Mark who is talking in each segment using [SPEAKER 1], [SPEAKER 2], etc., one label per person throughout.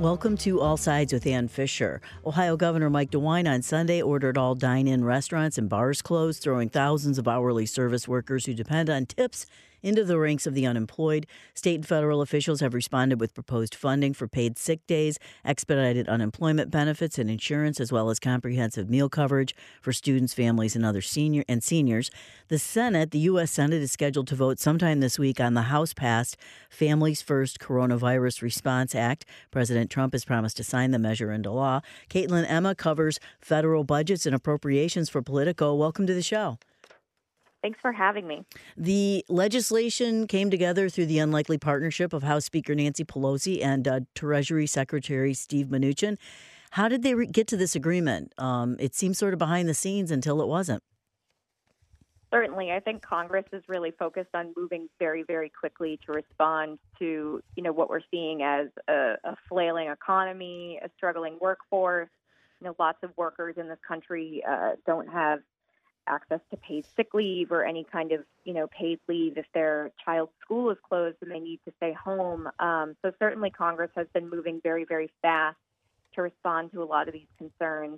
[SPEAKER 1] Welcome to All Sides with Ann Fisher. Ohio Governor Mike DeWine on Sunday ordered all dine-in restaurants and bars closed, throwing thousands of hourly service workers who depend on tips into the ranks of the unemployed. State and federal officials have responded with proposed funding for paid sick days, expedited unemployment benefits and insurance, as well as comprehensive meal coverage for students, families, and other seniors. The Senate, the U.S. Senate, is scheduled to vote sometime this week on the House-passed Families First Coronavirus Response Act. President Trump has promised to sign the measure into law. Caitlin Emma covers federal budgets and appropriations for Politico. Welcome to the show.
[SPEAKER 2] Thanks for having me.
[SPEAKER 1] The legislation came together through the unlikely partnership of House Speaker Nancy Pelosi and Treasury Secretary Steve Mnuchin. How did they get to this agreement? It seems sort of behind the scenes until it wasn't.
[SPEAKER 2] Certainly. I think Congress is really focused on moving very, very quickly to respond to, what we're seeing as a flailing economy, a struggling workforce. Lots of workers in this country don't have access to paid sick leave or any kind of, paid leave if their child's school is closed and they need to stay home. So certainly Congress has been moving very, very fast to respond to a lot of these concerns.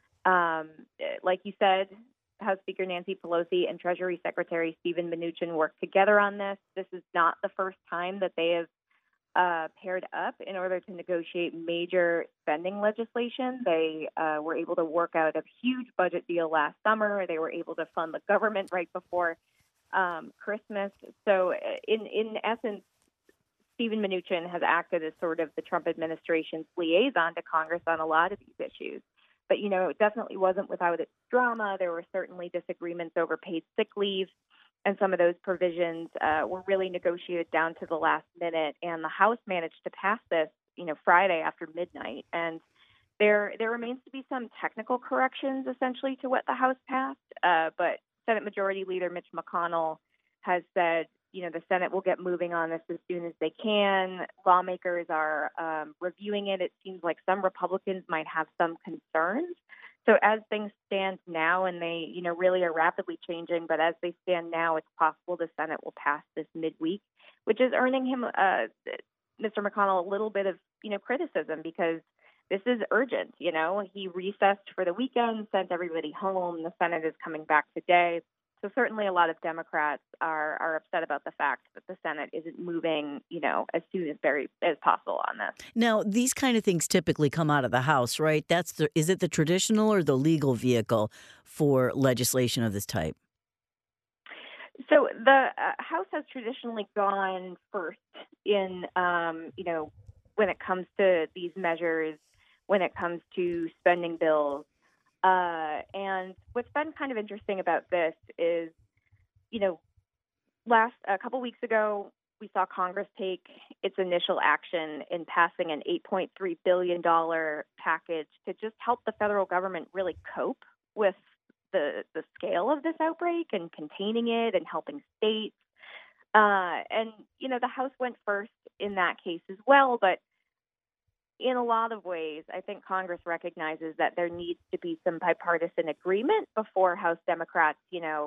[SPEAKER 2] Like you said, House Speaker Nancy Pelosi and Treasury Secretary Steven Mnuchin worked together on this. This is not the first time that they have paired up in order to negotiate major spending legislation. They were able to work out a huge budget deal last summer. They were able to fund the government right before Christmas. So in essence, Steven Mnuchin has acted as sort of the Trump administration's liaison to Congress on a lot of these issues. But, it definitely wasn't without its drama. There were certainly disagreements over paid sick leave. And some of those provisions were really negotiated down to the last minute. And the House managed to pass this, Friday after midnight. And there remains to be some technical corrections, essentially, to what the House passed. But Senate Majority Leader Mitch McConnell has said, the Senate will get moving on this as soon as they can. Lawmakers are reviewing it. It seems like some Republicans might have some concerns. So as things stand now, and they, really are rapidly changing, but as they stand now, it's possible the Senate will pass this midweek, which is earning him, Mr. McConnell, a little bit of, criticism because this is urgent. He recessed for the weekend, sent everybody home. The Senate is coming back today. So certainly a lot of Democrats are upset about the fact that the Senate isn't moving, as soon as possible on this.
[SPEAKER 1] Now, these kind of things typically come out of the House, right? Is it the traditional or the legal vehicle for legislation of this type?
[SPEAKER 2] So the House has traditionally gone first in, when it comes to these measures, when it comes to spending bills. And what's been kind of interesting about this is, a couple weeks ago, we saw Congress take its initial action in passing an $8.3 billion package to just help the federal government really cope with the scale of this outbreak and containing it and helping states. And the House went first in that case as well, but in a lot of ways, I think Congress recognizes that there needs to be some bipartisan agreement before House Democrats,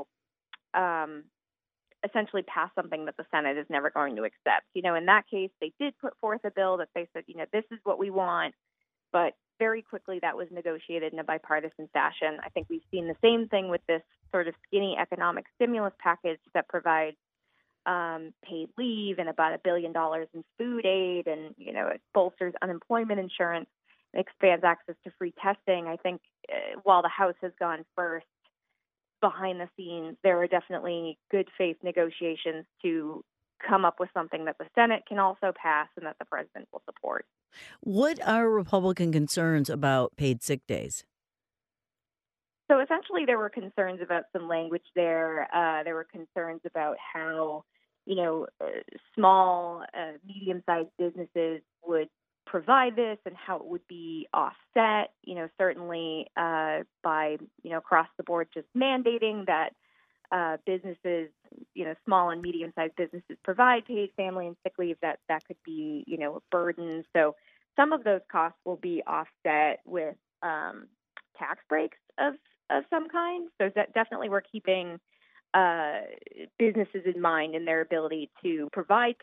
[SPEAKER 2] essentially pass something that the Senate is never going to accept. In that case, they did put forth a bill that they said, this is what we want. But very quickly, that was negotiated in a bipartisan fashion. I think we've seen the same thing with this sort of skinny economic stimulus package that provides paid leave and about $1 billion in food aid, and it bolsters unemployment insurance, expands access to free testing. I think while the House has gone first, behind the scenes, there are definitely good faith negotiations to come up with something that the Senate can also pass and that the president will support.
[SPEAKER 1] What are Republican concerns about paid sick days?
[SPEAKER 2] So essentially, there were concerns about some language there. There were concerns about how, small, medium-sized businesses would provide this and how it would be offset, certainly by, across the board just mandating that businesses, small and medium-sized businesses provide paid family and sick leave, that could be, a burden. So some of those costs will be offset with tax breaks of some kind. So definitely we're keeping businesses in mind in their ability to provide paid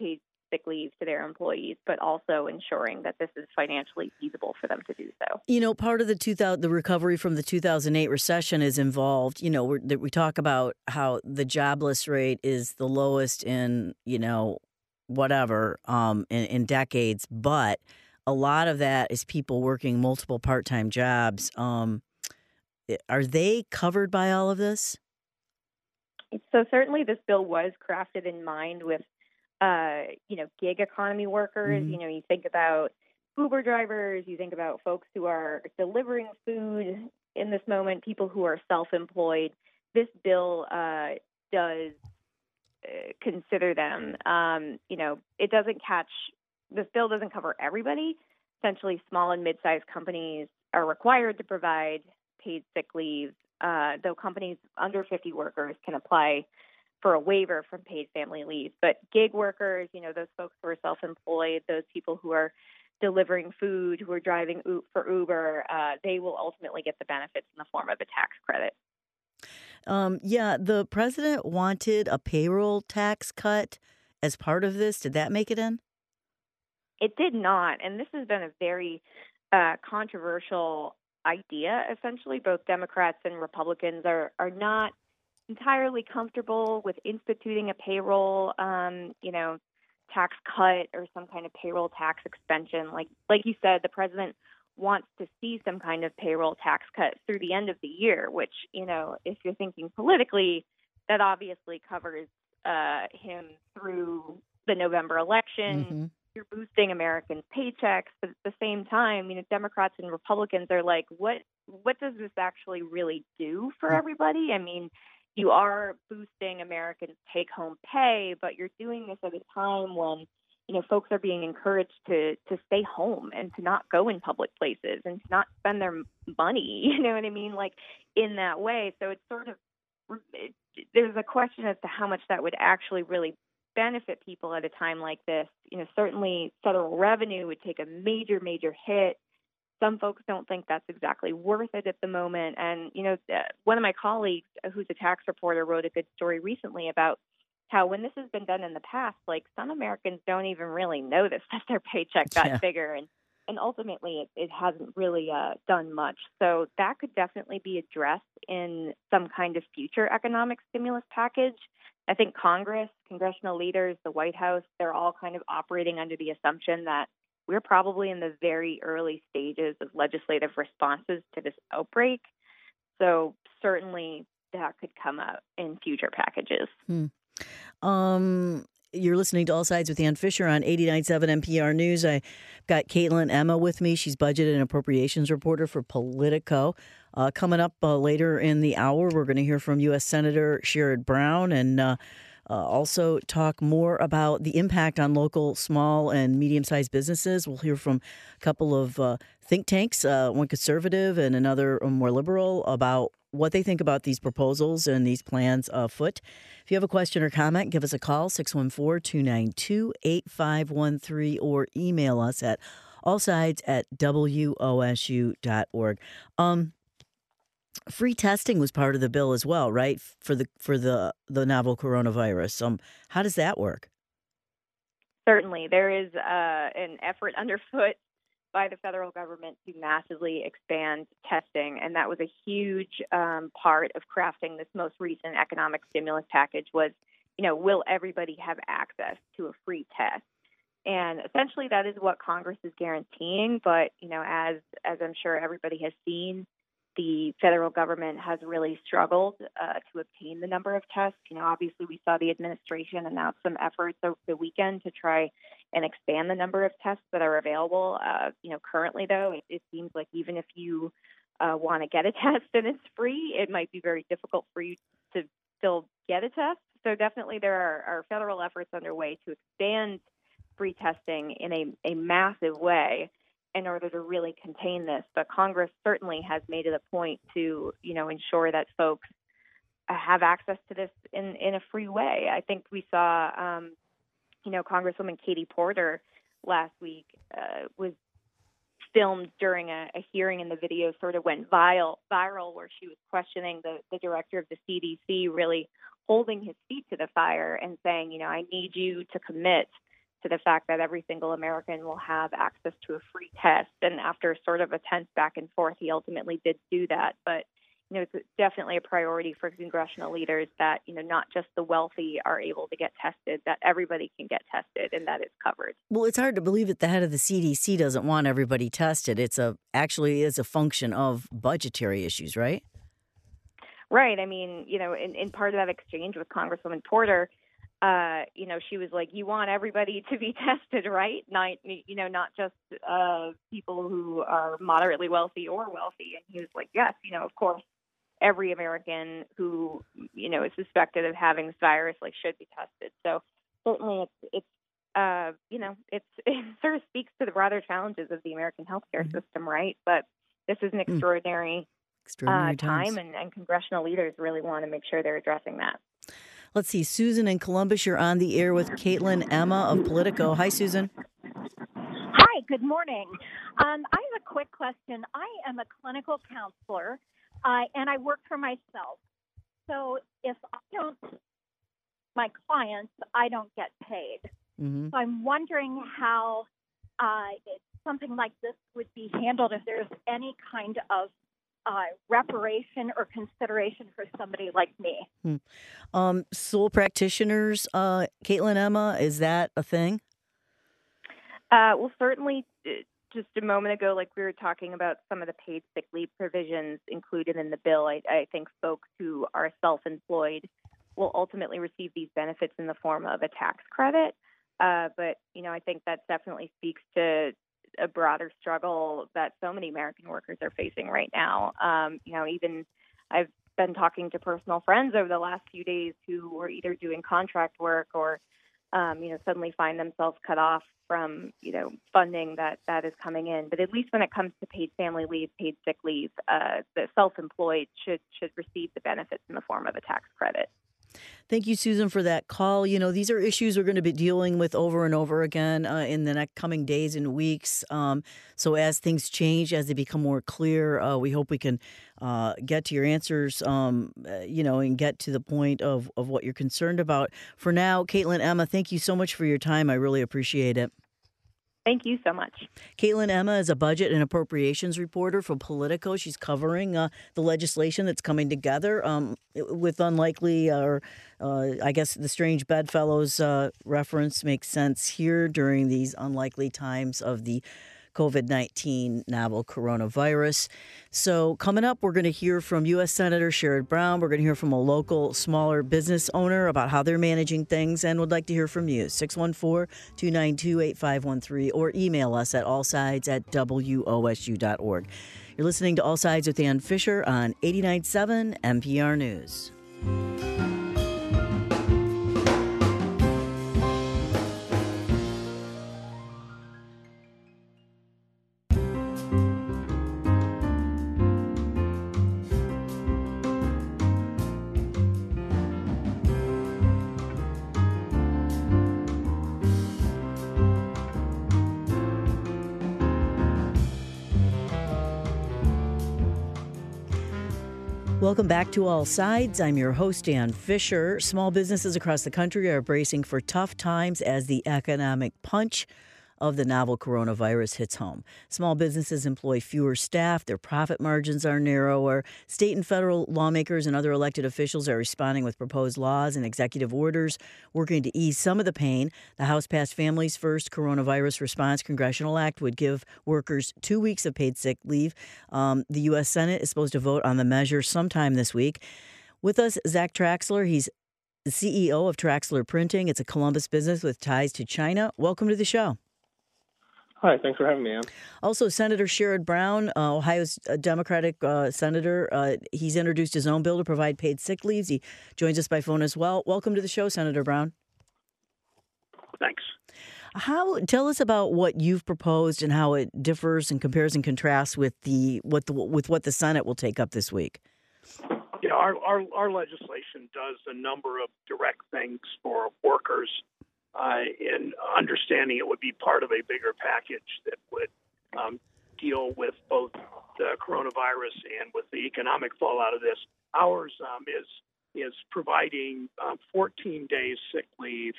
[SPEAKER 2] sick leave to their employees, but also ensuring that this is financially feasible for them to do so.
[SPEAKER 1] Part of the recovery from the 2008 recession is involved. We talk about how the jobless rate is the lowest in whatever in decades, but a lot of that is people working multiple part-time jobs. Are they covered by all of this?
[SPEAKER 2] So certainly this bill was crafted in mind with, gig economy workers.
[SPEAKER 1] Mm-hmm.
[SPEAKER 2] You think about Uber drivers, you think about folks who are delivering food in this moment, people who are self-employed. This bill does consider them. This bill doesn't cover everybody. Essentially, small and mid-sized companies are required to provide paid sick leave, though companies under 50 workers can apply for a waiver from paid family leave. But gig workers, those folks who are self-employed, those people who are delivering food, who are driving for Uber, they will ultimately get the benefits in the form of a tax credit.
[SPEAKER 1] The president wanted a payroll tax cut as part of this. Did that make it in?
[SPEAKER 2] It did not, and this has been a very controversial idea. Essentially, both Democrats and Republicans are not entirely comfortable with instituting a payroll, tax cut or some kind of payroll tax extension. Like you said, the president wants to see some kind of payroll tax cut through the end of the year, which, if you're thinking politically, that obviously covers him through the November election.
[SPEAKER 1] Mm-hmm.
[SPEAKER 2] You're boosting Americans' paychecks, but at the same time, Democrats and Republicans are like, what does this actually really do for everybody? I mean, you are boosting Americans' take-home pay, but you're doing this at a time when, folks are being encouraged to stay home and to not go in public places and to not spend their money, you know what I mean? Like in that way. So it's sort of, there's a question as to how much that would actually really benefit people at a time like this. Certainly federal revenue would take a major, major hit. Some folks don't think that's exactly worth it at the moment. And, one of my colleagues who's a tax reporter wrote a good story recently about how when this has been done in the past, like some Americans don't even really notice that their paycheck got bigger. And ultimately, it hasn't really done much. So that could definitely be addressed in some kind of future economic stimulus package. I think Congress, congressional leaders, the White House, they're all kind of operating under the assumption that we're probably in the very early stages of legislative responses to this outbreak. So certainly that could come up in future packages.
[SPEAKER 1] You're listening to All Sides with Ann Fisher on 89.7 NPR News. I got Caitlin Emma with me. She's budget and appropriations reporter for Politico. Coming up later in the hour, we're going to hear from U.S. Senator Sherrod Brown and also talk more about the impact on local small and medium-sized businesses. We'll hear from a couple of think tanks, one conservative and another more liberal, about what they think about these proposals and these plans afoot. If you have a question or comment, give us a call, 614-292-8513, or email us at allsides@wosu.org. Free testing was part of the bill as well, right? For the novel coronavirus. How does that work?
[SPEAKER 2] Certainly, there is an effort underfoot by the federal government to massively expand testing, and that was a huge part of crafting this most recent economic stimulus package. Was, will everybody have access to a free test? And essentially, that is what Congress is guaranteeing. But as I'm sure everybody has seen, the federal government has really struggled to obtain the number of tests. Obviously, we saw the administration announce some efforts over the weekend to try and expand the number of tests that are available. Currently, though, it seems like even if you want to get a test and it's free, it might be very difficult for you to still get a test. So definitely there are federal efforts underway to expand free testing in a massive way in order to really contain this. But Congress certainly has made it a point to, ensure that folks have access to this in a free way. I think we saw, Congresswoman Katie Porter last week was filmed during a hearing, and the video sort of went viral where she was questioning the director of the CDC, really holding his feet to the fire and saying, I need you to commit to the fact that every single American will have access to a free test. And after sort of a tense back and forth, he ultimately did do that. But it's definitely a priority for congressional leaders that, not just the wealthy are able to get tested, that everybody can get tested and that it's covered.
[SPEAKER 1] Well, it's hard to believe that the head of the CDC doesn't want everybody tested. Actually is a function of budgetary issues, right?
[SPEAKER 2] Right. I mean, in part of that exchange with Congresswoman Porter, she was like, you want everybody to be tested, right? Not just people who are moderately wealthy or wealthy. And he was like, yes, of course, every American who, is suspected of having this virus, should be tested. So certainly it sort of speaks to the broader challenges of the American healthcare system, right? But this is an extraordinary time, and congressional leaders really want to make sure they're addressing that.
[SPEAKER 1] Let's see. Susan in Columbus, you're on the air with Caitlin Emma of Politico. Hi, Susan.
[SPEAKER 3] Hi, good morning. I have a quick question. I am a clinical counselor, and I work for myself. So if I don't, my clients, I don't get paid. Mm-hmm. So I'm wondering how something like this would be handled if there's any kind of reparation or consideration for somebody like me.
[SPEAKER 1] Sole practitioners, Caitlin Emma, is that a thing?
[SPEAKER 2] Well, certainly just a moment ago, we were talking about some of the paid sick leave provisions included in the bill. I think folks who are self-employed will ultimately receive these benefits in the form of a tax credit. But, I think that definitely speaks to a broader struggle that so many American workers are facing right now. Even I've been talking to personal friends over the last few days who were either doing contract work or, suddenly find themselves cut off from, funding that is coming in. But at least when it comes to paid family leave, paid sick leave, the self-employed should receive the benefits in the form of a tax credit.
[SPEAKER 1] Thank you, Susan, for that call. These are issues we're going to be dealing with over and over again in the next coming days and weeks. So as things change, as they become more clear, we hope we can get to your answers, and get to the point of what you're concerned about. For now, Caitlin Emma, thank you so much for your time. I really appreciate it.
[SPEAKER 2] Thank you so much.
[SPEAKER 1] Caitlin Emma is a budget and appropriations reporter for Politico. She's covering the legislation that's coming together with unlikely, or I guess the strange bedfellows reference makes sense here during these unlikely times of the COVID-19 novel coronavirus. So coming up, we're going to hear from U.S. Senator Sherrod Brown. We're going to hear from a local smaller business owner about how they're managing things, and would like to hear from you. 614-292-8513 or email us at allsides@wosu.org. You're listening to All Sides with Ann Fisher on 89.7 NPR News. Welcome back to All Sides. I'm your host, Ann Fisher. Small businesses across the country are bracing for tough times as the economic punch of the novel coronavirus hits home. Small businesses employ fewer staff. Their profit margins are narrower. State and federal lawmakers and other elected officials are responding with proposed laws and executive orders working to ease some of the pain. The House passed Families First Coronavirus Response Congressional Act would give workers 2 weeks of paid sick leave. The U.S. Senate is supposed to vote on the measure sometime this week. With us, Zach Traxler. He's the CEO of Traxler Printing. It's a Columbus business with ties to China. Welcome to the show.
[SPEAKER 4] Hi, thanks for having me, Ann.
[SPEAKER 1] Also, Senator Sherrod Brown, Ohio's Democratic senator. He's introduced his own bill to provide paid sick leaves. He joins us by phone as well. Welcome to the show, Senator Brown.
[SPEAKER 4] Thanks.
[SPEAKER 1] Tell us about what you've proposed and how it differs and compares and contrasts with what the Senate will take up this week.
[SPEAKER 4] You know, our legislation does a number of direct things for workers. In understanding it would be part of a bigger package that would deal with both the coronavirus and with the economic fallout of this. Ours is providing 14 days sick leave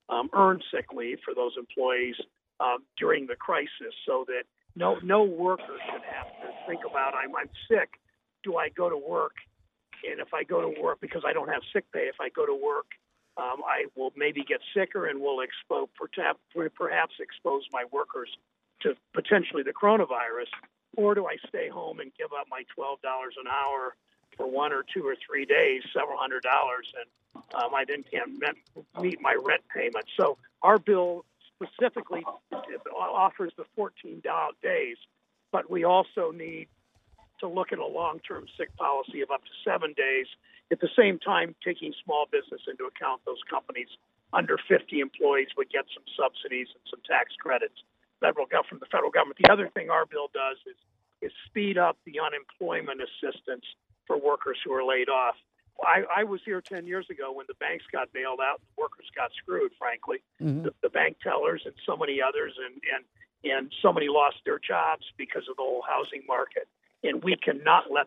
[SPEAKER 4] earn sick leave for those employees during the crisis, so that no worker should have to think about, I'm sick, do I go to work? And if I go to work because I don't have sick pay, if I go to work, I will maybe get sicker and will perhaps expose my workers to potentially the coronavirus. Or do I stay home and give up my $12 an hour for 1 or 2 or 3 days, several $100s, and I then can't meet my rent payment? So our bill specifically offers the 14 days, but we also need to look at a long-term sick policy of up to 7 days, at the same time taking small business into account. Those companies under 50 employees would get some subsidies and some tax credits from the federal government. The other thing our bill does is speed up the unemployment assistance for workers who are laid off. I was here 10 years ago when the banks got bailed out and the workers got screwed, frankly. Mm-hmm. The bank tellers and so many others, and so many lost their jobs because of the whole housing market. And we can't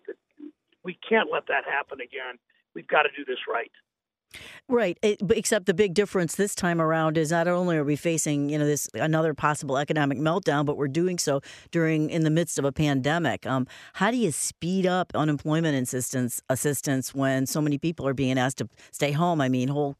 [SPEAKER 4] let that happen again. We've got to do this right.
[SPEAKER 1] Right. Except the big difference this time around is not only are we facing, this another possible economic meltdown, but we're doing so in the midst of a pandemic. How do you speed up unemployment assistance when so many people are being asked to stay home? I mean, whole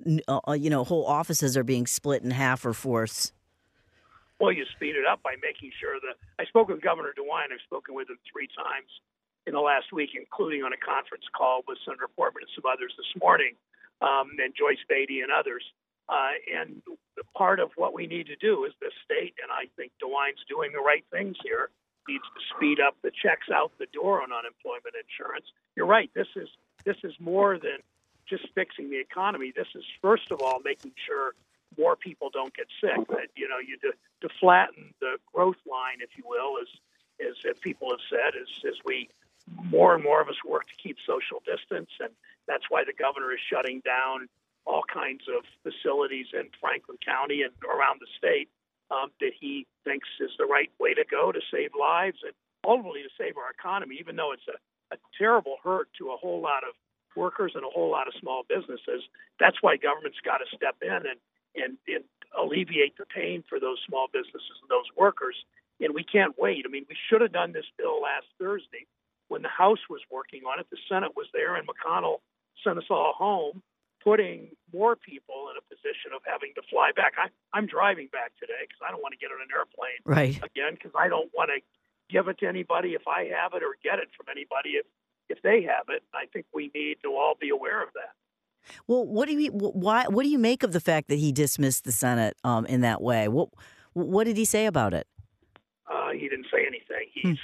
[SPEAKER 1] offices are being split in half or fourths.
[SPEAKER 4] Well, you speed it up by making sure that I spoke with Governor DeWine. I've spoken with him 3 times in the last week, including on a conference call with Senator Portman and some others this morning. And Joyce Beatty and others. And part of what we need to do is the state, and I think DeWine's doing the right things here, needs to speed up the checks out the door on unemployment insurance. You're right. This is more than just fixing the economy. This is, first of all, making sure more people don't get sick. That you to flatten the growth line, if you will, as people have said, as we more and more of us work to keep social distance, and that's why the governor is shutting down all kinds of facilities in Franklin County and around the state that he thinks is the right way to go to save lives and ultimately to save our economy, even though it's a terrible hurt to a whole lot of workers and a whole lot of small businesses. That's why government's got to step in and alleviate the pain for those small businesses and those workers. And we can't wait. I mean, we should have done this bill last Thursday when the House was working on it. The Senate was there, and McConnell sent us all home, putting more people in a position of having to fly back. I'm driving back today because I don't want to get on an airplane again, because I don't want to give it to anybody if I have it or get it from anybody if they have it. I think we need to all be aware of that.
[SPEAKER 1] Well, what do you make of the fact that he dismissed the Senate in that way? What did he say about it?
[SPEAKER 4] He didn't say anything. He's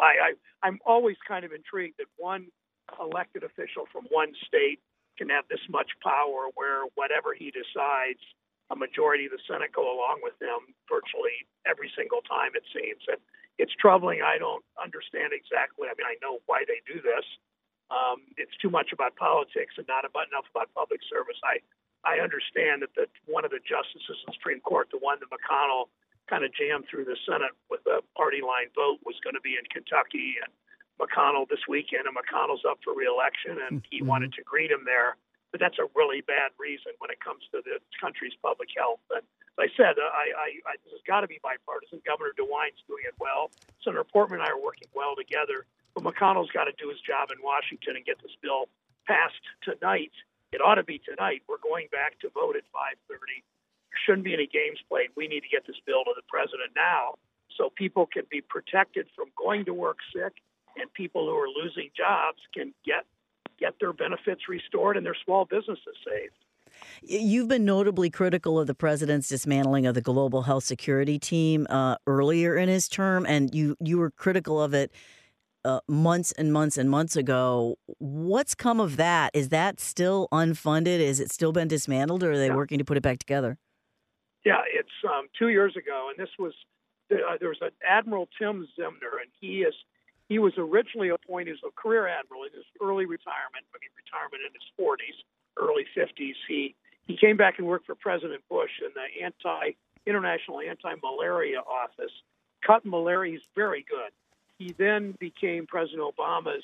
[SPEAKER 4] I'm always kind of intrigued that one elected official from one state can have this much power, where whatever he decides, a majority of the Senate go along with him virtually every single time, it seems. And it's troubling. I don't understand exactly. I mean, I know why they do this. It's too much about politics and not enough about public service. I understand that one of the justices in the Supreme Court, the one that McConnell kind of jammed through the Senate with a party line vote, was going to be in Kentucky, and McConnell this weekend, and McConnell's up for re-election, and he wanted to greet him there. But that's a really bad reason when it comes to the country's public health. And as I said, this has got to be bipartisan. Governor DeWine's doing it well. Senator Portman and I are working well together. But McConnell's got to do his job in Washington and get this bill passed tonight. It ought to be tonight. We're going back to vote at 5:30. There shouldn't be any games played. We need to get this bill to the president now so people can be protected from going to work sick, and people who are losing jobs can get their benefits restored and their small businesses saved.
[SPEAKER 1] You've been notably critical of the president's dismantling of the global health security team earlier in his term, and you were critical of it months and months and months ago. What's come of that? Is that still unfunded? Is it still been dismantled, or are they working to put it back together?
[SPEAKER 4] Yeah, it's 2 years ago, and this was there was an Admiral Tim Zimner, and he was originally appointed as a career admiral in his early retirement. I mean, retirement in his 40s, early 50s. He came back and worked for President Bush in the International Anti-Malaria Office. Cut malaria, he's very good. He then became President Obama's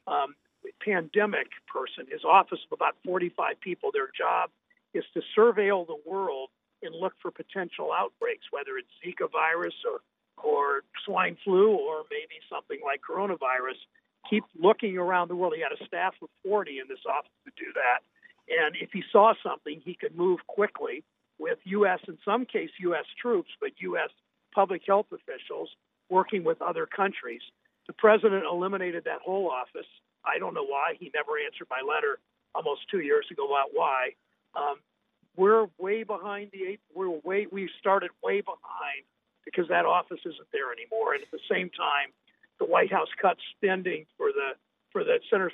[SPEAKER 4] pandemic person. His office of about 45 people. Their job is to surveil the world and look for potential outbreaks, whether it's Zika virus or swine flu or maybe something like coronavirus. Keep looking around the world. He had a staff of 40 in this office to do that. And if he saw something, he could move quickly with U.S., in some case, U.S. troops, but U.S. public health officials working with other countries. The president eliminated that whole office. I don't know why. He never answered my letter almost 2 years ago about why. We're way behind we started way behind because that office isn't there anymore. And at the same time, the White House cut spending for the Center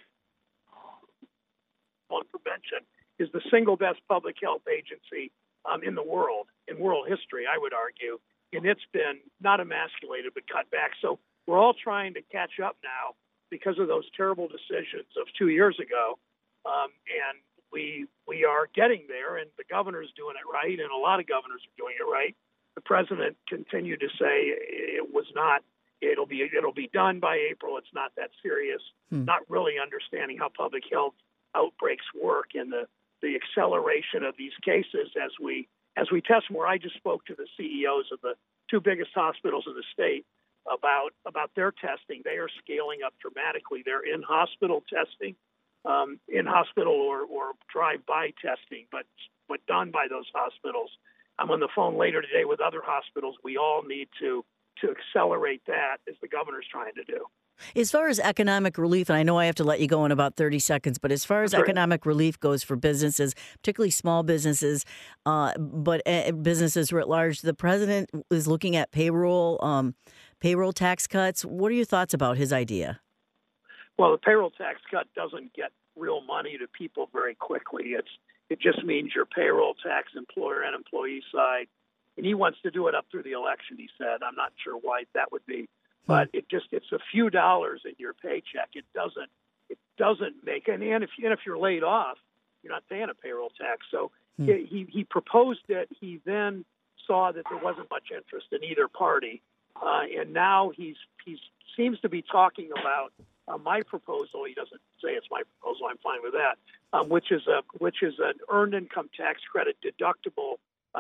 [SPEAKER 4] on Prevention is the single best public health agency in the world, in world history, I would argue. And it's been not emasculated, but cut back. So we're all trying to catch up now because of those terrible decisions of 2 years ago. And we are getting there, and the governor's doing it right, and a lot of governors are doing it right. The president continued to say it was not. It'll be done by April. It's not that serious. Not really understanding how public health outbreaks work and the acceleration of these cases as we test more. I just spoke to the CEOs of the two biggest hospitals in the state about their testing. They are scaling up dramatically. They're in-hospital testing, in-hospital or drive-by testing, but done by those hospitals. I'm on the phone later today with other hospitals. We all need to accelerate that as the governor's trying to do.
[SPEAKER 1] As far as economic relief, and I know I have to let you go in about 30 seconds, but as far as economic relief goes for businesses, particularly small businesses, but businesses writ large, the president is looking at payroll tax cuts. What are your thoughts about his idea?
[SPEAKER 4] Well, the payroll tax cut doesn't get real money to people very quickly. It just means your payroll tax, employer and employee side. And he wants to do it up through the election, he said. I'm not sure why that would be. But it's a few dollars in your paycheck. It doesn't make, and if you're laid off, you're not paying a payroll tax. So he proposed it. He then saw that there wasn't much interest in either party, and now he seems to be talking about my proposal. He doesn't say it's my proposal. I'm fine with that. Which is an earned income tax credit, deductible,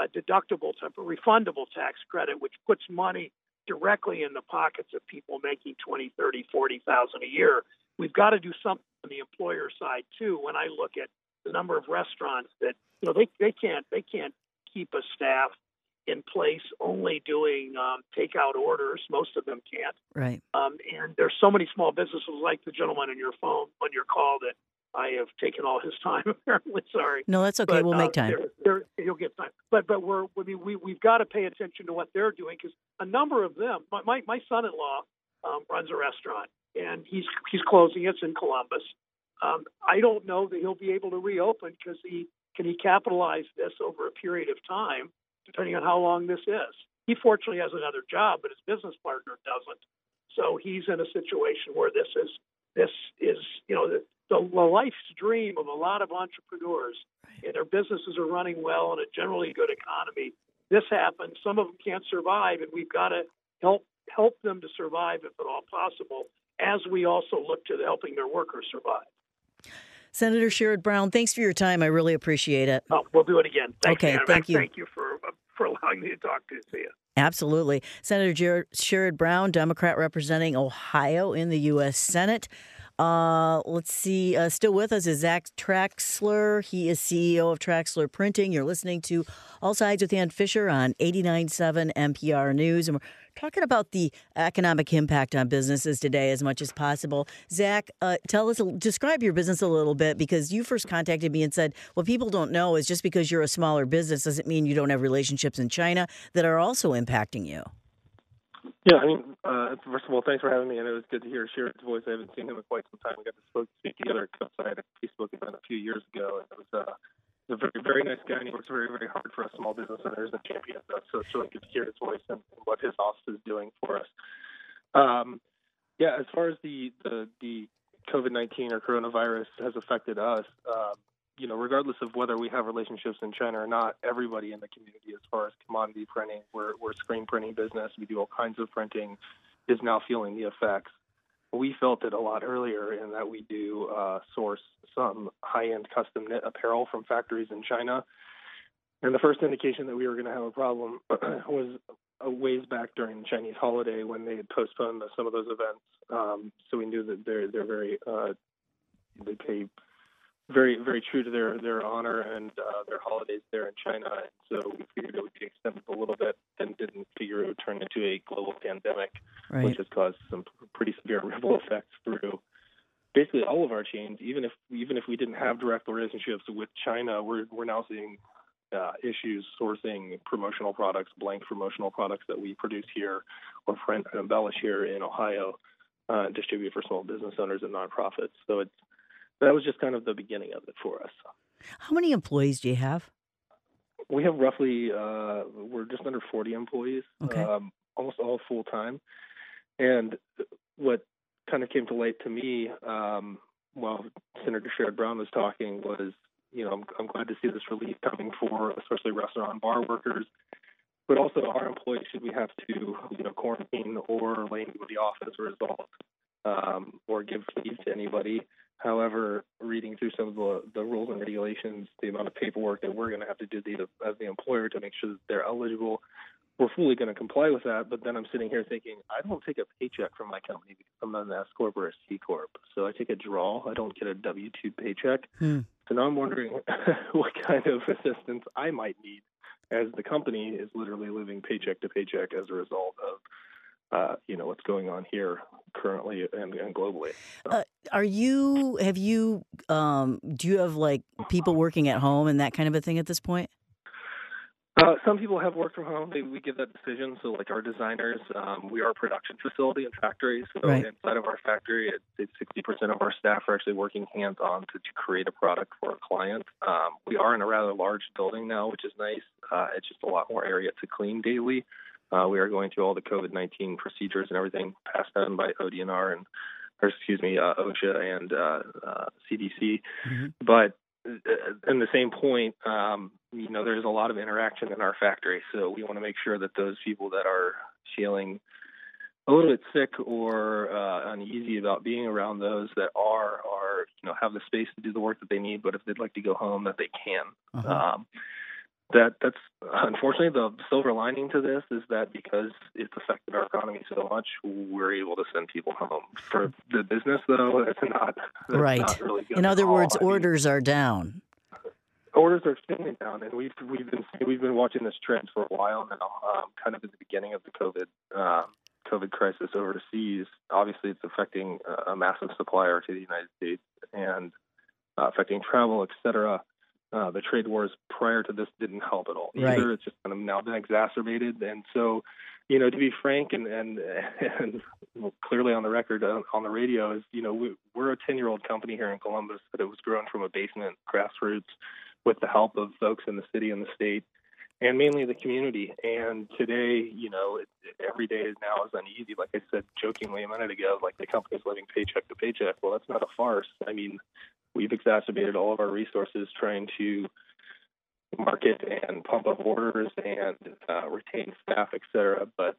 [SPEAKER 4] refundable tax credit, which puts money directly in the pockets of people making $20,000, $30,000, $40,000 a year. We've got to do something on the employer side too. When I look at the number of restaurants that they can't keep a staff in place only doing takeout orders. Most of them can't.
[SPEAKER 1] Right.
[SPEAKER 4] And there's so many small businesses like the gentleman on your call that I have taken all his time. Apparently, sorry.
[SPEAKER 1] No, that's okay. We'll make time.
[SPEAKER 4] He'll get time. But we've got to pay attention to what they're doing because a number of them. My son-in-law runs a restaurant and he's closing. It's in Columbus. I don't know that he'll be able to reopen because can he capitalize this over a period of time, depending on how long this is. He fortunately has another job, but his business partner doesn't. So he's in a situation where this is the life's dream of a lot of entrepreneurs, and their businesses are running well in a generally good economy. This happens. Some of them can't survive, and we've got to help them to survive if at all possible, as we also look to helping their workers survive.
[SPEAKER 1] Senator Sherrod Brown, thanks for your time. I really appreciate it.
[SPEAKER 4] Oh, we'll do it again. Thanks,
[SPEAKER 1] okay, thank you.
[SPEAKER 4] Thank you for allowing me to talk to you.
[SPEAKER 1] Absolutely. Senator Sherrod Brown, Democrat representing Ohio in the U.S. Senate. Let's see. Still with us is Zach Traxler. He is CEO of Traxler Printing. You're listening to All Sides with Ann Fisher on 89.7 NPR News. And we're talking about the economic impact on businesses today as much as possible. Zach, describe your business a little bit, because you first contacted me and said, what people don't know is just because you're a smaller business doesn't mean you don't have relationships in China that are also impacting you.
[SPEAKER 5] Yeah, first of all, thanks for having me, and it was good to hear Sherrod's voice. I haven't seen him in quite some time. We got to speak together outside a Facebook event a few years ago, and it was a very, very nice guy, and he works very, very hard for a small business owners and champions us, so it's really good to hear his voice and what his office is doing for us. As far as the COVID-19 or coronavirus has affected us, regardless of whether we have relationships in China or not, everybody in the community, as far as commodity printing, we're screen printing business. We do all kinds of printing, is now feeling the effects. We felt it a lot earlier in that we do source some high-end custom knit apparel from factories in China. And the first indication that we were going to have a problem was a ways back during the Chinese holiday when they had postponed some of those events. So we knew that they're very they pay very, very true to their honor and their holidays there in China. And so we figured it would be extended a little bit and didn't figure it would turn into a global pandemic,
[SPEAKER 1] Right.
[SPEAKER 5] which has caused some pretty severe ripple effects through basically all of our chains. Even if we didn't have direct relationships with China, we're now seeing issues sourcing promotional products, blank promotional products that we produce here or print and embellish here in Ohio, distribute for small business owners and nonprofits. So that was just kind of the beginning of it for us.
[SPEAKER 1] How many employees do you have?
[SPEAKER 5] We have roughly, we're just under 40 employees,
[SPEAKER 1] Okay.
[SPEAKER 5] Almost all full time. And what kind of came to light to me while Senator Sherrod Brown was talking was, I'm glad to see this relief coming for especially restaurant and bar workers, but also our employees should we have to, quarantine or lay into the office as a result, or give leave to anybody. However, reading through some of the rules and regulations, the amount of paperwork that we're going to have to do as the employer to make sure that they're eligible, we're fully going to comply with that. But then I'm sitting here thinking, I don't take a paycheck from my company because I'm not an S Corp or a C Corp. So I take a draw. I don't get a W-2 paycheck. So now I'm wondering what kind of assistance I might need as the company is literally living paycheck to paycheck as a result of what's going on here currently and globally. So.
[SPEAKER 1] Do you have like people working at home and that kind of a thing at this point?
[SPEAKER 5] Some people have worked from home. We give that decision. So like our designers, we are a production facility and factory. So
[SPEAKER 1] Right.
[SPEAKER 5] Inside of our factory, 60% of our staff are actually working hands-on to create a product for a client. We are in a rather large building now, which is nice. It's just a lot more area to clean daily. We are going through all the COVID-19 procedures and everything passed down by OSHA and CDC.
[SPEAKER 1] Mm-hmm.
[SPEAKER 5] But in the same point, there's a lot of interaction in our factory. So we want to make sure that those people that are feeling a little bit sick or uneasy about being around those that are have the space to do the work that they need, but if they'd like to go home, that they can.
[SPEAKER 1] Uh-huh.
[SPEAKER 5] That's unfortunately the silver lining to this is that because it's affected our economy so much, we're able to send people home. For the business, though, that's not really good.
[SPEAKER 1] In other words, orders are down.
[SPEAKER 5] Orders are extremely down, and we've been watching this trend for a while now. Kind of at the beginning of the COVID crisis overseas, obviously it's affecting a massive supplier to the United States and affecting travel, et cetera. The trade wars prior to this didn't help at all.
[SPEAKER 1] Right.
[SPEAKER 5] Either it's just kind of now been exacerbated. And so, to be frank and clearly on the record on the radio is, we're a 10-year-old company here in Columbus, but it was grown from a basement grassroots with the help of folks in the city and the state and mainly the community. And today, every day is now is uneasy. Like I said jokingly a minute ago, like the company's living paycheck to paycheck. Well, that's not a farce. I mean, we've exacerbated all of our resources trying to market and pump up orders and retain staff, et cetera. But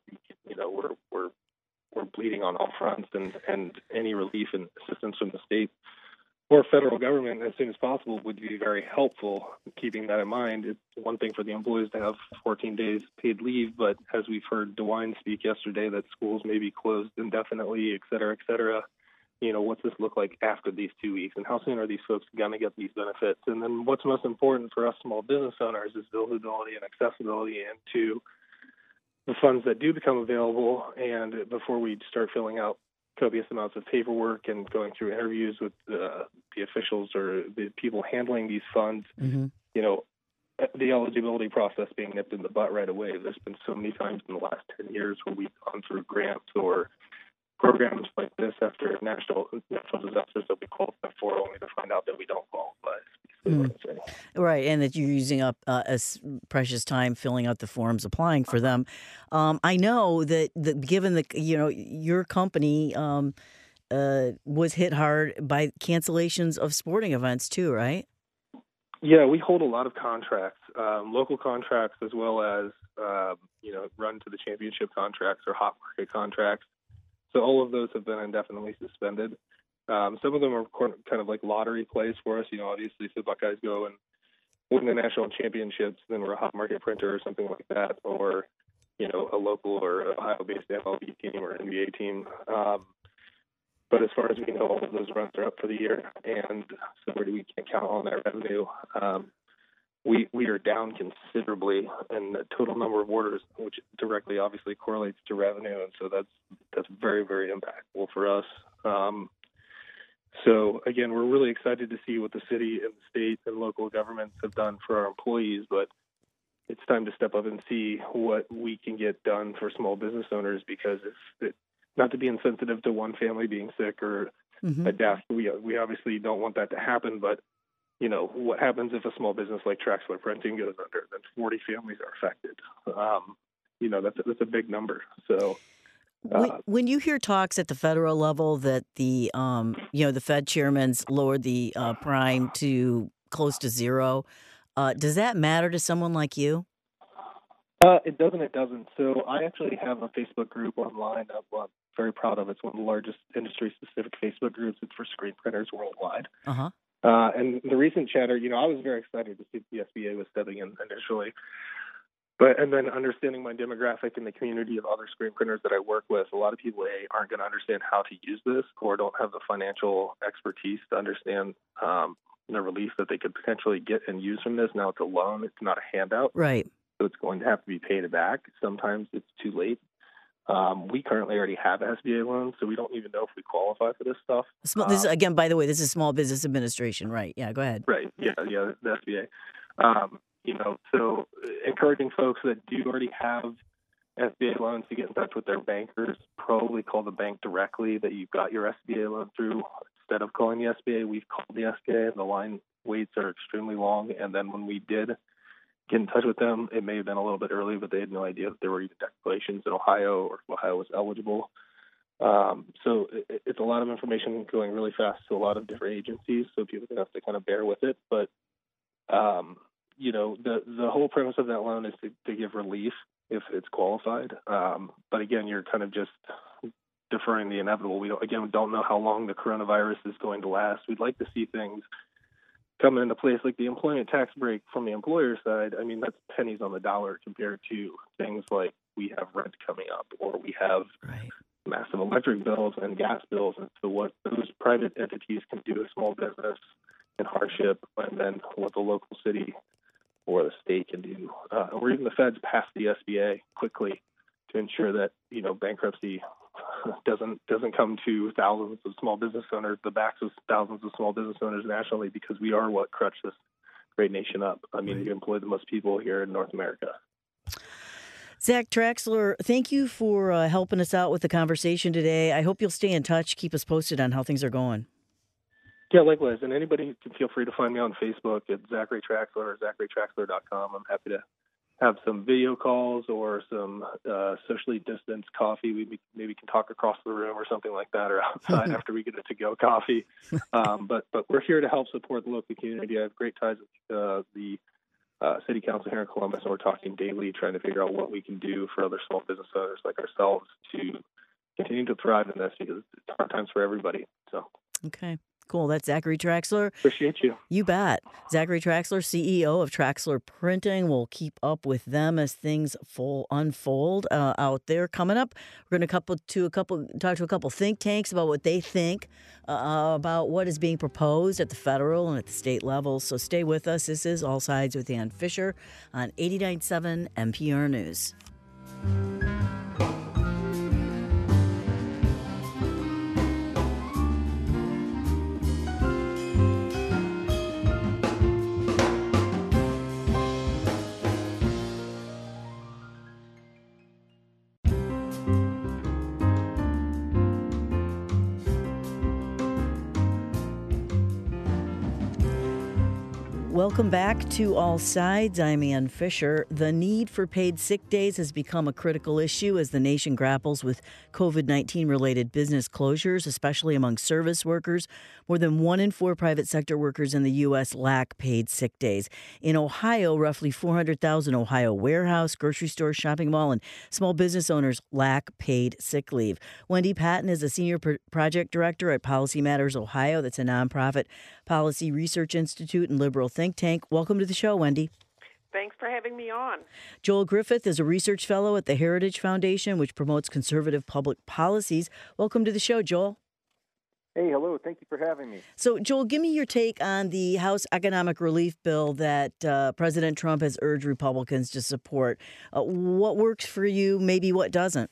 [SPEAKER 5] we're bleeding on all fronts, and any relief and assistance from the state or federal government as soon as possible would be very helpful. Keeping that in mind, it's one thing for the employees to have 14 days paid leave, but as we've heard DeWine speak yesterday, that schools may be closed indefinitely, et cetera, et cetera. What's this look like after these 2 weeks, and how soon are these folks going to get these benefits? And then what's most important for us small business owners is visibility and accessibility into the funds that do become available. And before we start filling out copious amounts of paperwork and going through interviews with the officials or the people handling these funds,
[SPEAKER 1] Mm-hmm.
[SPEAKER 5] The eligibility process being nipped in the butt right away. There's been so many times in the last 10 years where we've gone through grants or programs like this after natural disasters that we qualify for, only to find out that we don't qualify.
[SPEAKER 1] Right, and that you're using up precious time filling out the forms, applying for them. I know that given your company was hit hard by cancellations of sporting events too, right?
[SPEAKER 5] Yeah, we hold a lot of contracts, local contracts as well as run to the championship contracts or hot market contracts. So all of those have been indefinitely suspended. Some of them are kind of like lottery plays for us. Obviously, if the Buckeyes go and win the national championships, then we're a hot market printer or something like that, or, a local or Ohio-based MLB team or NBA team. But as far as we know, all of those runs are up for the year, and so we can't count on that revenue. We are down considerably in the total number of orders, which directly obviously correlates to revenue, and so that's very, very impactful for us. So again, we're really excited to see what the city and the state and local governments have done for our employees, but it's time to step up and see what we can get done for small business owners, because not to be insensitive to one family being sick or a death, we obviously don't want that to happen, but what happens if a small business like Traxler Printing goes under? Then 40 families are affected. That's a big number. So
[SPEAKER 1] when you hear talks at the federal level that the Fed chairman's lowered the prime to close to zero, does that matter to someone like you?
[SPEAKER 5] It doesn't. So I actually have a Facebook group online. I'm very proud of it. It's one of the largest industry-specific Facebook groups. It's for screen printers worldwide.
[SPEAKER 1] Uh-huh.
[SPEAKER 5] And the recent chatter, I was very excited to see the SBA was stepping in initially. And then understanding my demographic and the community of other screen printers that I work with, a lot of people aren't going to understand how to use this or don't have the financial expertise to understand the relief that they could potentially get and use from this. Now it's a loan. It's not a handout.
[SPEAKER 1] Right.
[SPEAKER 5] So it's going to have to be paid back. Sometimes it's too late. We currently already have SBA loans, so we don't even know if we qualify for this stuff.
[SPEAKER 1] This is, again, by the way, this is Small Business Administration, right? Yeah, go ahead.
[SPEAKER 5] Right. Yeah, the SBA. So encouraging folks that do already have SBA loans to get in touch with their bankers, probably call the bank directly that you've got your SBA loan through instead of calling the SBA. We've called the SBA, and the line waits are extremely long. And then when we did get in touch with them, it may have been a little bit early, but they had no idea that there were even declarations in Ohio or if Ohio was eligible. So it's a lot of information going really fast to a lot of different agencies, so people are going to have to kind of bear with it. But, the whole premise of that loan is to give relief if it's qualified. But again, you're kind of just deferring the inevitable. We don't know how long the coronavirus is going to last. We'd like to see things coming into place like the employment tax break from the employer side. I mean, that's pennies on the dollar compared to things like we have rent coming up or we have massive electric bills and gas bills. And so what those private entities can do a small business in hardship, and then what the local city or the state can do, or even the feds pass the SBA quickly to ensure that, bankruptcy doesn't come to thousands of small business owners, the backs of thousands of small business owners nationally, because we are what crutch this great nation up. I mean, we employ the most people here in North America.
[SPEAKER 1] Zach Traxler, thank you for helping us out with the conversation today. I hope you'll stay in touch. Keep us posted on how things are going.
[SPEAKER 5] Yeah, likewise. And anybody can feel free to find me on Facebook at Zachary Traxler or ZacharyTraxler.com. I'm happy to have some video calls or some socially distanced coffee. We maybe can talk across the room or something like that, or outside after we get a to-go coffee. But we're here to help support the local community. I have great ties with the city council here in Columbus, and we're talking daily, trying to figure out what we can do for other small business owners like ourselves to continue to thrive in this, because it's hard times for everybody. So. Okay.
[SPEAKER 1] Cool. That's Zachary Traxler.
[SPEAKER 5] Appreciate you.
[SPEAKER 1] You bet. Zachary Traxler, CEO of Traxler Printing. We'll keep up with them as things unfold out there. Coming up, we're going to talk to a couple think tanks about what they think about what is being proposed at the federal and at the state level. So stay with us. This is All Sides with Ann Fisher on 89.7 NPR News. Welcome back to All Sides. I'm Ann Fisher. The need for paid sick days has become a critical issue as the nation grapples with COVID-19 related business closures, especially among service workers. More than 1 in 4 private sector workers in the U.S. lack paid sick days. In Ohio, roughly 400,000 Ohio warehouse, grocery store, shopping mall, and small business owners lack paid sick leave. Wendy Patton is a senior project director at Policy Matters Ohio. That's a nonprofit policy research institute and liberal think think tank. Welcome to the show, Wendy.
[SPEAKER 6] Thanks for having me on.
[SPEAKER 1] Joel Griffith is a research fellow at the Heritage Foundation, which promotes conservative public policies. Welcome to the show, Joel.
[SPEAKER 7] Hey, hello. Thank you for having me.
[SPEAKER 1] So, Joel, give me your take on the House Economic Relief Bill that President Trump has urged Republicans to support. What works for you, maybe what doesn't?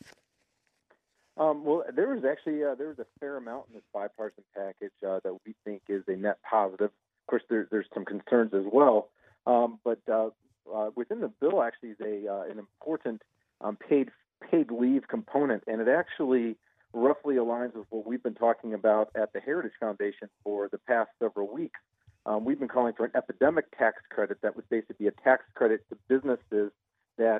[SPEAKER 7] Well, there was a fair amount in this bipartisan package that we think is a net positive. Of course, there's some concerns as well, but within the bill actually is an important paid leave component, and it actually roughly aligns with what we've been talking about at the Heritage Foundation for the past several weeks. We've been calling for an epidemic tax credit that would basically be a tax credit to businesses that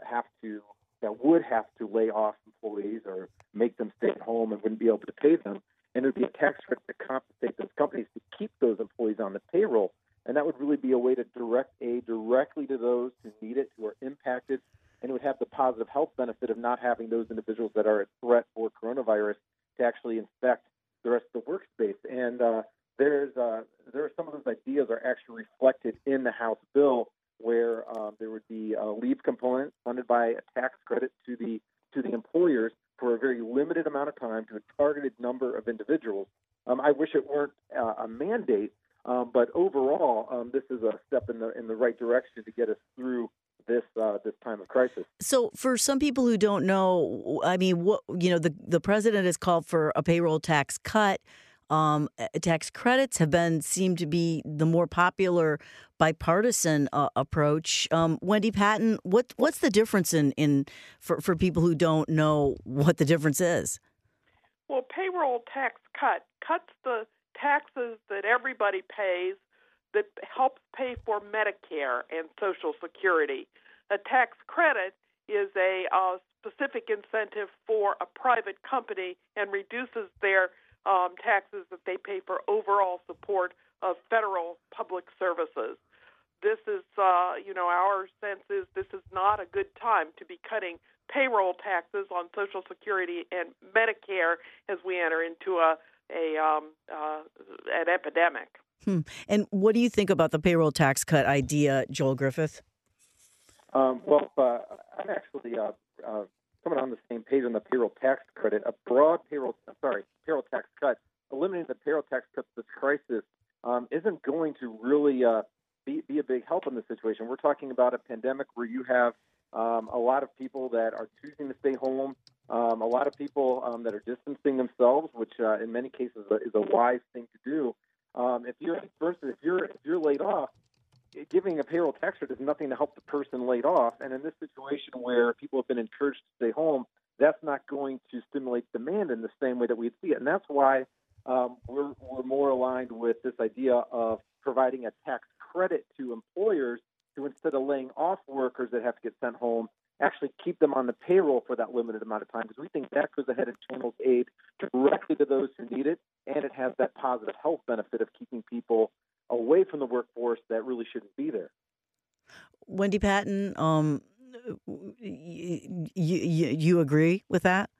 [SPEAKER 7] would have to lay off employees or make them stay at home and wouldn't be able to pay them. And it would be a tax credit to compensate those companies to keep those employees on the payroll. And that would really be a way to direct aid directly to those who need it, who are impacted, and it would have the positive health benefit of not having those individuals that are at threat for coronavirus to actually infect the rest of the workspace. And there are some of those ideas are actually reflected in the House bill, where there would be a leave component funded by a tax credit to the employers for a very limited amount of time to a targeted number of individuals. I wish it weren't a mandate, but overall, this is a step in the right direction to get us through this time of crisis.
[SPEAKER 1] So, for some people who don't know, I mean, the president has called for a payroll tax cut. Tax credits seem to be the more popular bipartisan approach. Wendy Patton, what's the difference for people who don't know what the difference is?
[SPEAKER 6] Well, payroll tax cuts the taxes that everybody pays that helps pay for Medicare and Social Security. A tax credit is a specific incentive for a private company and reduces their taxes that they pay for overall support of federal public services. This is, our sense is this is not a good time to be cutting payroll taxes on Social Security and Medicare as we enter into an epidemic.
[SPEAKER 1] And what do you think about the payroll tax cut idea, Joel Griffith?
[SPEAKER 7] I'm actually coming on the same page on the payroll tax credit. A broad payroll tax cut, eliminating the payroll tax cuts this crisis isn't going to really be a big help in this situation. We're talking about a pandemic where you have a lot of people that are choosing to stay home, a lot of people that are distancing themselves, which in many cases is a wise thing to do. If you're laid off, giving a payroll tax credit is nothing to help the person laid off. And in this situation where people have been encouraged to stay home, that's not going to stimulate demand in the same way that we'd see it. And that's why we're more aligned with this idea of providing a tax credit to employers to, instead of laying off workers that have to get sent home, actually keep them on the payroll for that limited amount of time, because we think that goes ahead and channels aid directly to those who need it, and it has that positive health benefit of keeping people away from the workforce that really shouldn't be there.
[SPEAKER 1] Wendy Patton, you agree with that?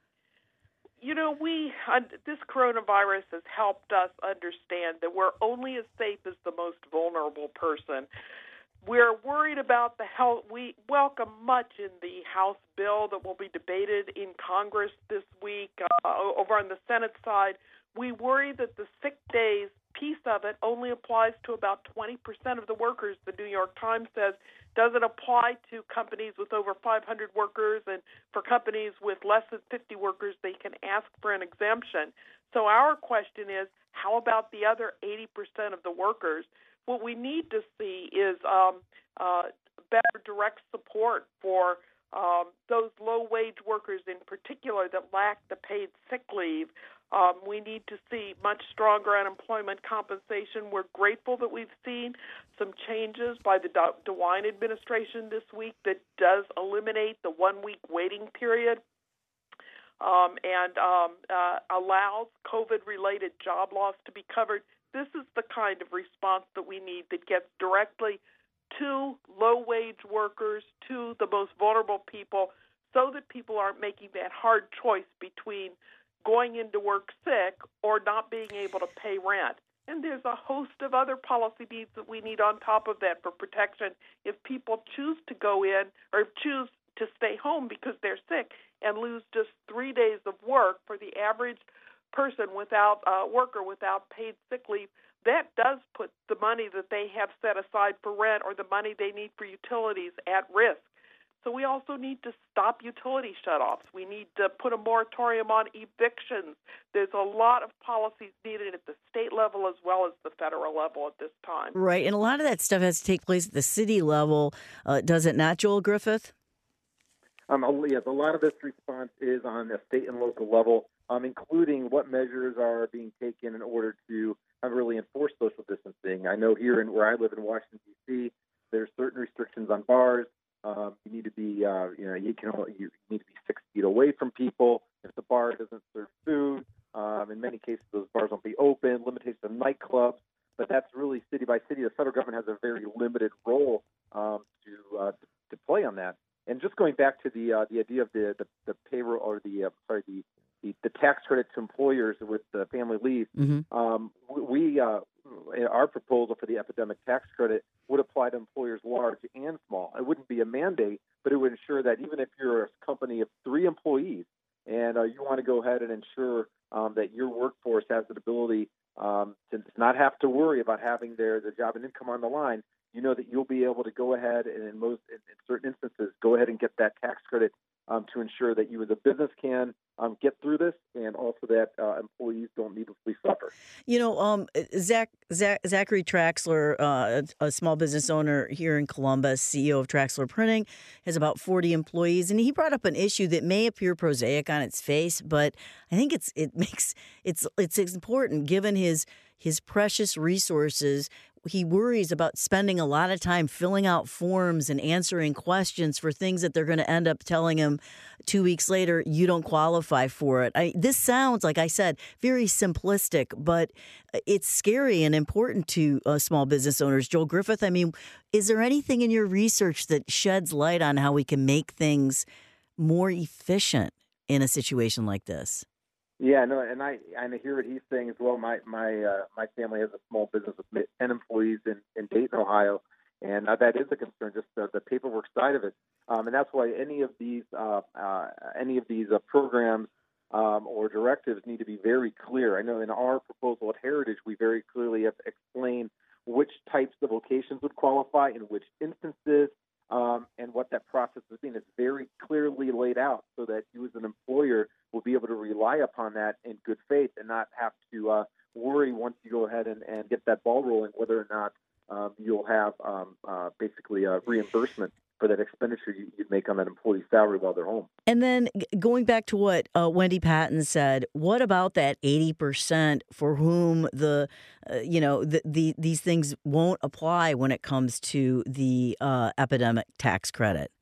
[SPEAKER 6] This coronavirus has helped us understand that we're only as safe as the most vulnerable person. We're worried about the health. We welcome much in the House bill that will be debated in Congress this week. Over on the Senate side, we worry that the sick days piece of it only applies to about 20% of the workers, the New York Times says. Doesn't apply to companies with over 500 workers, and for companies with less than 50 workers, they can ask for an exemption. So our question is, how about the other 80% of the workers? What we need to see is better direct support for those low-wage workers in particular that lack the paid sick leave. We need to see much stronger unemployment compensation. We're grateful that we've seen some changes by the DeWine administration this week that does eliminate the one-week waiting period and allows COVID-related job loss to be covered. This is the kind of response that we need that gets directly to low-wage workers, to the most vulnerable people, so that people aren't making that hard choice between going into work sick or not being able to pay rent. And there's a host of other policy needs that we need on top of that for protection if people choose to go in or choose to stay home because they're sick and lose just 3 days of work. For the average person without worker without paid sick leave, that does put the money that they have set aside for rent or the money they need for utilities at risk. So we also need to stop utility shutoffs. We need to put a moratorium on evictions. There's a lot of policies needed at the state level as well as the federal level at this time.
[SPEAKER 1] Right, and a lot of that stuff has to take place at the city level, does it not, Joel Griffith?
[SPEAKER 7] Yes, a lot of this response is on a state and local level, including what measures are being taken in order to really enforce social distancing. I know here where I live in Washington, D.C., there's certain restrictions on bars. You need to be, you need to be 6 feet away from people. If the bar doesn't serve food, in many cases those bars won't be open. Limitations on nightclubs, but that's really city by city. The federal government has a very limited role to play on that. And just going back to the idea of the payroll or the tax credit to employers with the family leave, our proposal for the epidemic tax credit would apply to employers large and small. It wouldn't be a mandate, but it would ensure that even if you're a company of 3 employees and you want to go ahead and ensure that your workforce has the ability to not have to worry about having their job and income on the line, you know that you'll be able to go ahead and in certain instances, go ahead and get that tax credit to ensure that you as a business can get through this, and also that employees don't needlessly suffer.
[SPEAKER 1] You know, Zachary Traxler, a small business owner here in Columbus, CEO of Traxler Printing, has about 40 employees, and he brought up an issue that may appear prosaic on its face, but I think it's important given his precious resources. He worries about spending a lot of time filling out forms and answering questions for things that they're going to end up telling him 2 weeks later, you don't qualify for it. This sounds, like I said, very simplistic, but it's scary and important to small business owners. Joel Griffith, I mean, is there anything in your research that sheds light on how we can make things more efficient in a situation like this?
[SPEAKER 7] Yeah, no, and I hear what he's saying as well. My family has a small business with 10 employees in Dayton, Ohio, and that is a concern, just the paperwork side of it. And that's why any of these programs or directives need to be very clear. I know in our proposal at Heritage, we very clearly have explained which types of locations would qualify, in which instances, and what that process has been. It's very clearly laid out so that you as an employer will be able to rely upon that in good faith and not have to worry once you go ahead and get that ball rolling whether or not you'll have basically a reimbursement for that expenditure you'd make on that employee's salary while they're home.
[SPEAKER 1] And then going back to what Wendy Patton said, what about that 80% for whom these things won't apply when it comes to the epidemic tax credit?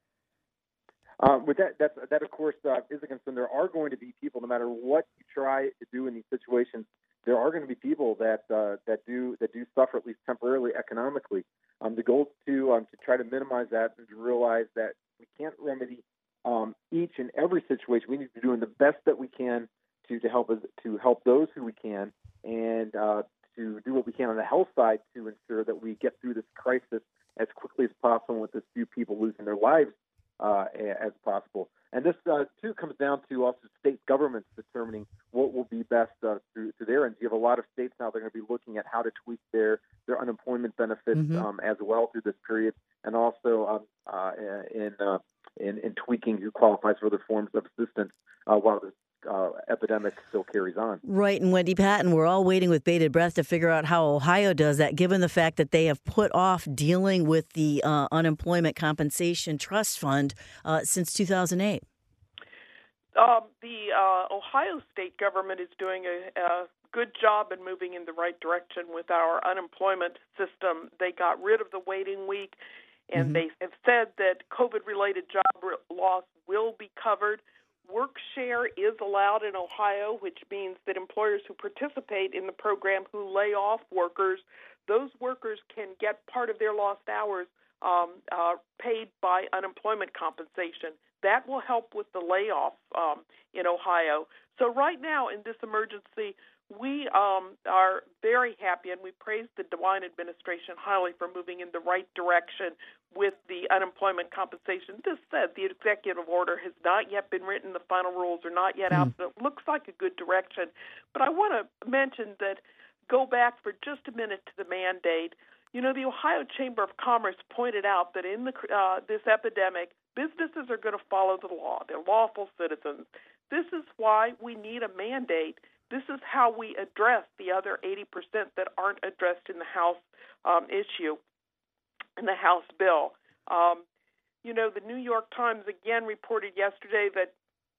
[SPEAKER 7] With that of course is a concern. There are going to be people, no matter what you try to do in these situations, there are going to be people that do suffer at least temporarily economically. The goal is to try to minimize that and to realize that we can't remedy each and every situation. We need to be doing the best that we can to help those who we can, and to do what we can on the health side to ensure that we get through this crisis as quickly as possible with as few people losing their lives as possible. And this, too, comes down to also state governments determining what will be best through their ends. You have a lot of states now that are going to be looking at how to tweak their unemployment benefits as well through this period, and also in tweaking who qualifies for other forms of assistance while this epidemic still carries on.
[SPEAKER 1] Right, and Wendy Patton, we're all waiting with bated breath to figure out how Ohio does that, given the fact that they have put off dealing with the Unemployment Compensation Trust Fund since 2008.
[SPEAKER 6] The Ohio state government is doing a good job in moving in the right direction with our unemployment system. They got rid of the waiting week, and they have said that COVID-related job loss will be covered. Work share is allowed in Ohio, which means that employers who participate in the program who lay off workers, those workers can get part of their lost hours paid by unemployment compensation. that will help with the layoffs in Ohio. So right now in this emergency, we are very happy, and we praise the DeWine administration highly for moving in the right direction with the unemployment compensation. This said, the executive order has not yet been written. The final rules are not yet out. But it looks like a good direction. But I want to mention that, go back for just a minute to the mandate. You know, the Ohio Chamber of Commerce pointed out that in this epidemic, businesses are going to follow the law. They're lawful citizens. This is why we need a mandate. This is how we address the other 80% that aren't addressed in the House issue, in the House bill. You know, the New York Times again reported yesterday that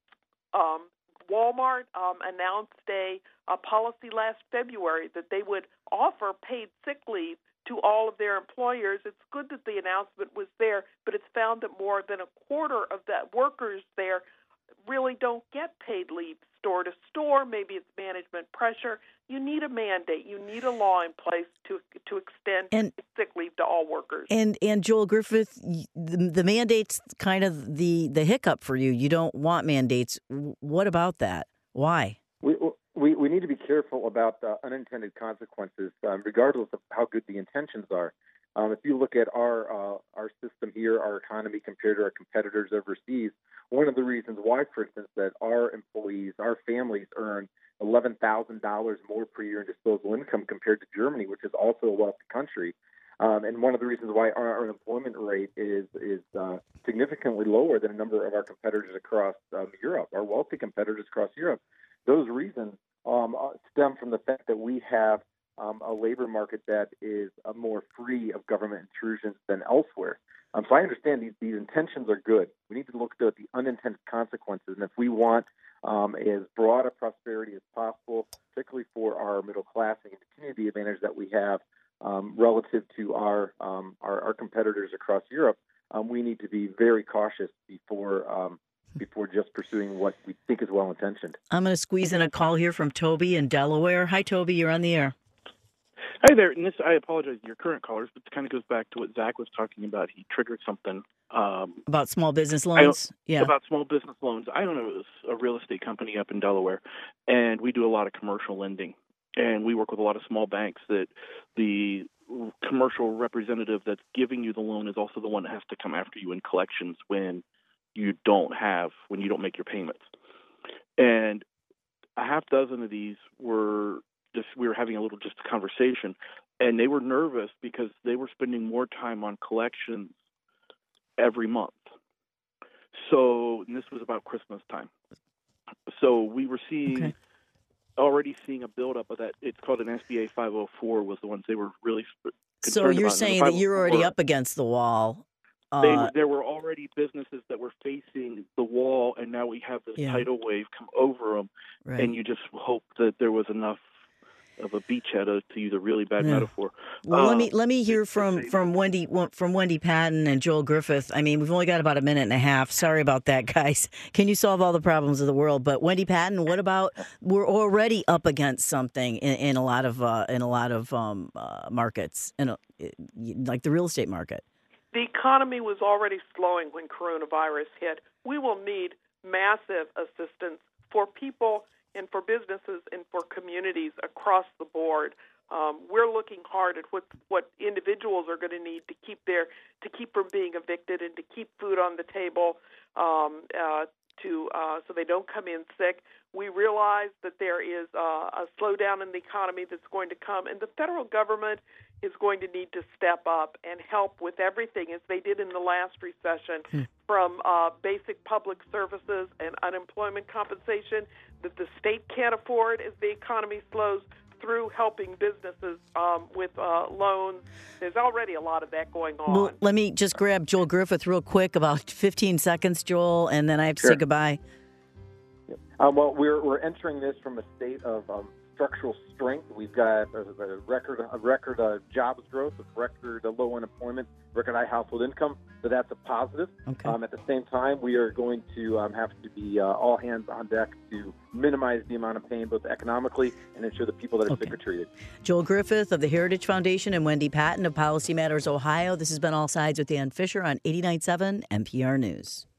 [SPEAKER 6] Walmart announced a policy last February that they would offer paid sick leave to all of their employers. It's good that the announcement was there, but it's found that more than a quarter of the workers there really don't get paid leave store to store. Maybe it's management pressure. You need a mandate. You need a law in place to extend sick leave to all workers. And
[SPEAKER 1] Joel Griffith, the mandate's kind of the hiccup for you. You don't want mandates. What about that? Why?
[SPEAKER 7] We need to be careful about unintended consequences, regardless of how good the intentions are. If you look at our system here, our economy compared to our competitors overseas, one of the reasons why, for instance, that our employees, our families earn $11,000 more per year in disposable income compared to Germany, which is also a wealthy country. And one of the reasons why our unemployment rate is significantly lower than a number of our competitors across Europe, our wealthy competitors across Europe. Those reasons stem from the fact that we have a labor market that is more free of government intrusions than elsewhere. So I understand these intentions are good. We need to look at the unintended consequences. And if we want as broad a prosperity as possible, particularly for our middle class and the community advantage that we have relative to our competitors across Europe, we need to be very cautious before just pursuing what we think is well-intentioned.
[SPEAKER 1] I'm going to squeeze in a call here from Toby in Delaware. Hi, Toby. You're on the air.
[SPEAKER 8] Hi there, and I apologize to your current callers, but it kind of goes back to what Zach was talking about. He triggered something.
[SPEAKER 1] About small business loans?
[SPEAKER 8] About small business loans. I own a real estate company up in Delaware, and we do a lot of commercial lending. And we work with a lot of small banks that the commercial representative that's giving you the loan is also the one that has to come after you in collections when you don't make your payments. And a half dozen of these we were having a conversation, and they were nervous because they were spending more time on collections every month. So, and this was about Christmas time. So we were already seeing a buildup of that. It's called an SBA 504 was the ones they were really concerned about.
[SPEAKER 1] So you're saying that you're already up against the wall.
[SPEAKER 8] There were already businesses that were facing the wall, and now we have this tidal wave come over them, and you just hope that there was enough of a beachhead, to use a really bad metaphor.
[SPEAKER 1] Well, let me hear from Wendy Patton and Joel Griffith. I mean, we've only got about a minute and a half. Sorry about that, guys. Can you solve all the problems of the world? But Wendy Patton, what about we're already up against something in a lot of markets, like the real estate market.
[SPEAKER 6] The economy was already slowing when coronavirus hit. We will need massive assistance for people and for businesses and for communities across the board. We're looking hard at what individuals are going to need to keep from being evicted and to keep food on the table, so they don't come in sick. We realize that there is a slowdown in the economy that's going to come, and the federal government is going to need to step up and help with everything, as they did in the last recession, from basic public services and unemployment compensation that the state can't afford as the economy slows, through helping businesses with loans. There's already a lot of that going on.
[SPEAKER 1] Well, let me just grab Joel Griffith real quick, about 15 seconds, Joel, and then I have to say goodbye.
[SPEAKER 7] Well, we're entering this from a state of structural strength. We've got a record jobs growth, a record low unemployment, record high household income. So that's a positive.
[SPEAKER 1] Okay.
[SPEAKER 7] At the same time, we are going to have to be all hands on deck to minimize the amount of pain, both economically and ensure the people that are sick are treated.
[SPEAKER 1] Joel Griffith of the Heritage Foundation and Wendy Patton of Policy Matters Ohio. This has been All Sides with Dan Fisher on 89.7 NPR News.